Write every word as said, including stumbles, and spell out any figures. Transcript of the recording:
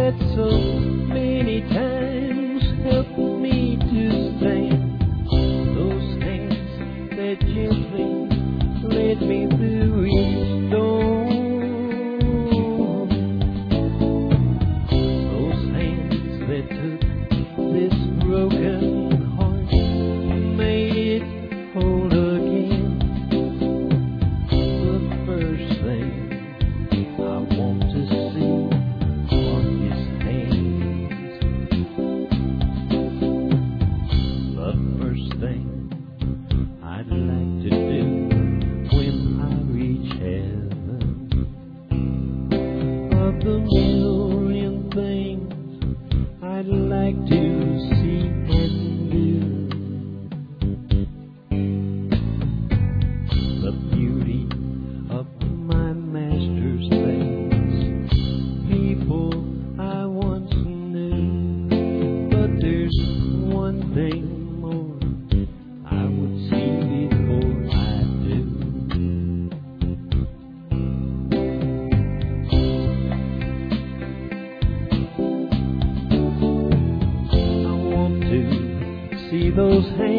that so many times helped me to stand. Those hands that gently led me through each storm. Those hands that took this broken heart and made it whole again. The first thing I want to see on his hands. The first thing I'd like to do when I reach heaven. Of the million things I'd like to see and do, the beauty of my master's face, people I once knew. But there's one thing more I would see before I do. I want to see those hands